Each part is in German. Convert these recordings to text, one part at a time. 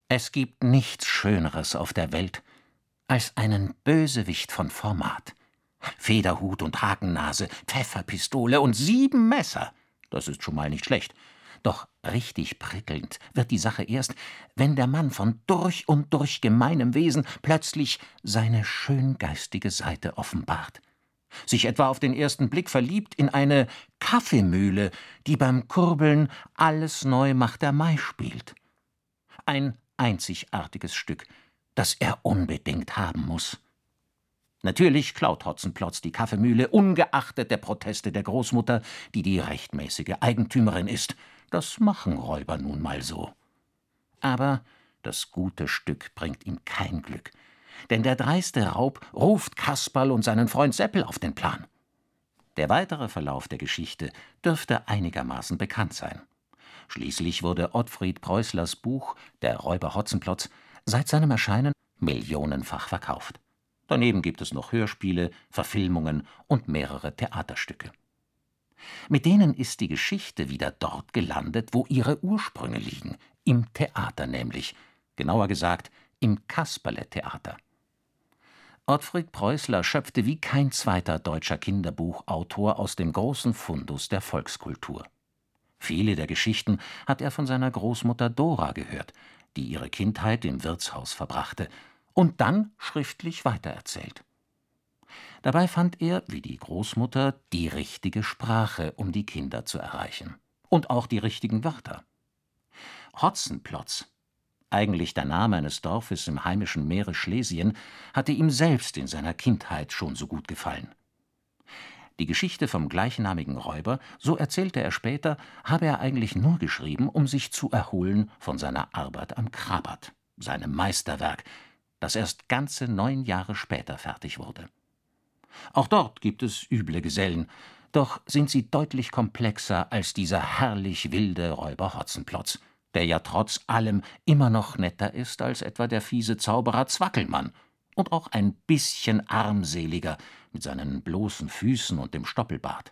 Es gibt nichts Schöneres auf der Welt als einen Bösewicht von Format. Federhut und Hakennase, Pfefferpistole und 7 Messer. Das ist schon mal nicht schlecht. Doch richtig prickelnd wird die Sache erst, wenn der Mann von durch und durch gemeinem Wesen plötzlich seine schöngeistige Seite offenbart. Sich etwa auf den ersten Blick verliebt in eine Kaffeemühle, die beim Kurbeln Alles neu macht der Mai spielt. Ein einzigartiges Stück, das er unbedingt haben muss. Natürlich klaut Hotzenplotz die Kaffeemühle, ungeachtet der Proteste der Großmutter, die die rechtmäßige Eigentümerin ist. Das machen Räuber nun mal so. Aber das gute Stück bringt ihm kein Glück, denn der dreiste Raub ruft Kasperl und seinen Freund Seppel auf den Plan. Der weitere Verlauf der Geschichte dürfte einigermaßen bekannt sein. Schließlich wurde Ottfried Preußlers Buch »Der Räuber Hotzenplotz« seit seinem Erscheinen millionenfach verkauft. Daneben gibt es noch Hörspiele, Verfilmungen und mehrere Theaterstücke. Mit denen ist die Geschichte wieder dort gelandet, wo ihre Ursprünge liegen, im Theater nämlich, genauer gesagt im Kasperle-Theater. Ottfried Preußler schöpfte wie kein zweiter deutscher Kinderbuchautor aus dem großen Fundus der Volkskultur. Viele der Geschichten hat er von seiner Großmutter Dora gehört, die ihre Kindheit im Wirtshaus verbrachte und dann schriftlich weitererzählt. Dabei fand er, wie die Großmutter, die richtige Sprache, um die Kinder zu erreichen. Und auch die richtigen Wörter. Hotzenplotz, eigentlich der Name eines Dorfes im heimischen Mährisch Schlesien, hatte ihm selbst in seiner Kindheit schon so gut gefallen. Die Geschichte vom gleichnamigen Räuber, so erzählte er später, habe er eigentlich nur geschrieben, um sich zu erholen von seiner Arbeit am Krabat, seinem Meisterwerk, das erst ganze 9 Jahre später fertig wurde. Auch dort gibt es üble Gesellen, doch sind sie deutlich komplexer als dieser herrlich wilde Räuber Hotzenplotz, der ja trotz allem immer noch netter ist als etwa der fiese Zauberer Zwackelmann und auch ein bisschen armseliger mit seinen bloßen Füßen und dem Stoppelbart.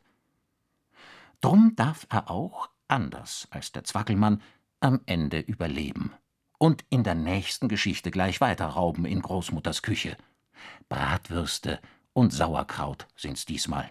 Drum darf er auch, anders als der Zwackelmann, am Ende überleben und in der nächsten Geschichte gleich weiter rauben in Großmutters Küche. Bratwürste und Sauerkraut sind's diesmal.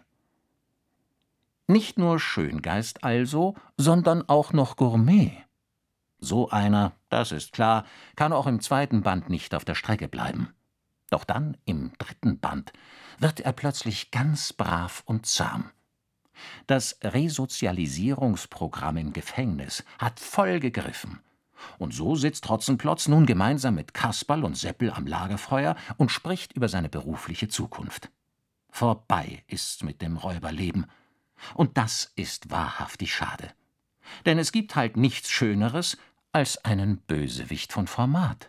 Nicht nur Schöngeist also, sondern auch noch Gourmet. So einer, das ist klar, kann auch im 2. Band nicht auf der Strecke bleiben. Doch dann, im 3. Band, wird er plötzlich ganz brav und zahm. Das Resozialisierungsprogramm im Gefängnis hat voll gegriffen. Und so sitzt Hotzenplotz nun gemeinsam mit Kasperl und Seppel am Lagerfeuer und spricht über seine berufliche Zukunft. Vorbei ist's mit dem Räuberleben. Und das ist wahrhaftig schade. Denn es gibt halt nichts Schöneres als einen Bösewicht von Format.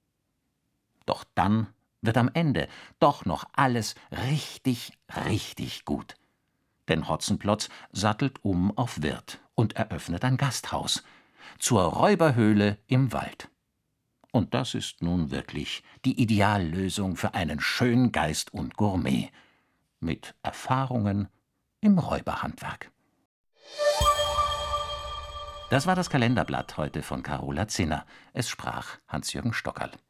Doch dann wird am Ende doch noch alles richtig, richtig gut. Denn Hotzenplotz sattelt um auf Wirt und eröffnet ein Gasthaus zur Räuberhöhle im Wald. Und das ist nun wirklich die Ideallösung für einen Schöngeist und Gourmet mit Erfahrungen im Räuberhandwerk. Das war das Kalenderblatt heute von Carola Zinner. Es sprach Hans-Jürgen Stockerl.